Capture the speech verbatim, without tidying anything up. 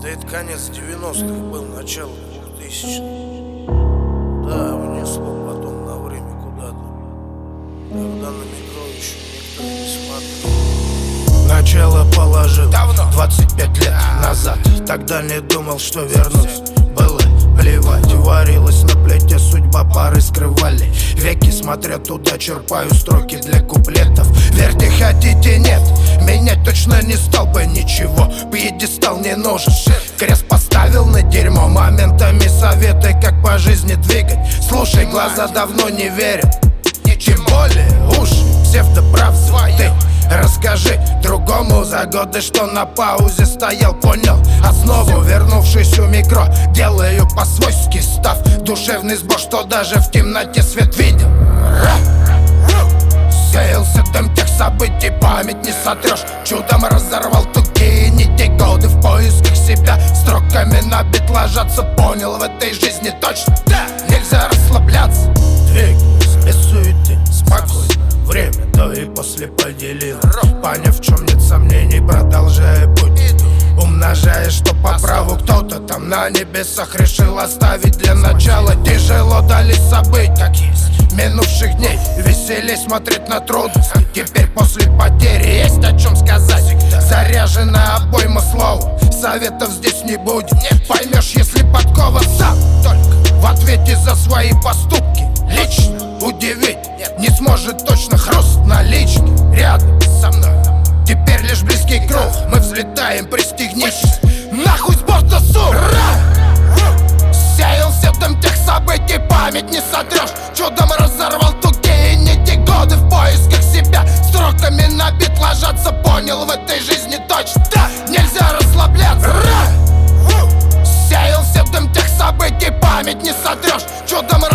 Да это конец девяностых был, начало двухтысячных. Да, внесло потом на время куда-то, когда на метро еще никто не смотрел. Начало положил давно, двадцать пять лет назад. Тогда не думал, что вернусь. Было плевать, варилась на плите судьба, пары скрывали веки, смотря туда, черпаю строки для куплетов. Верьте, хотите, нет, менять точно не стал бы ничего. Пьедестал не нужен, крест поставил на дерьмо. Моментами советы, как по жизни двигать. Слушай, глаза давно не верят, тем более уши, псевдоправ ты. Расскажи другому за годы, что на паузе стоял, понял основу. Вернувшись у микро, делаю по-свойски став душевный сбор, что даже в темноте свет видел. Сеялся дым тех событий, память не сотрешь. Чудом разорвал тугие нити, годы в поисках себя. Строками на бит ложатся, понял в этой жизни точно. Нельзя расслабляться, двигайся без суеты, спокойно. Время до и после поделил, поняв, в чем нет сомнений, продолжая путь. Умножая, что по праву кто-то там на небесах решил оставить для начала. Тяжело дались события, как есть, минувших дней. Веселей смотреть на трудности. Теперь после потери есть о чем сказать. Заряжена обойма слов, советов здесь не будет. Поймешь, если подкова сам только в ответе за свои поступки. Лично удивить не сможет точно хруст налички рядом со мной. Теперь лишь близкий круг, мы взлетаем, пристегнись. Нахуй с борта сук! Сеялся дым тех событий, память не сотрешь. Чудом разорвал тугие нити, годы в поисках себя. Строками на бит ложатся, понял в этой жизни точно. Нельзя расслабляться. Сеялся дым тех событий, память не сотрешь. Чудом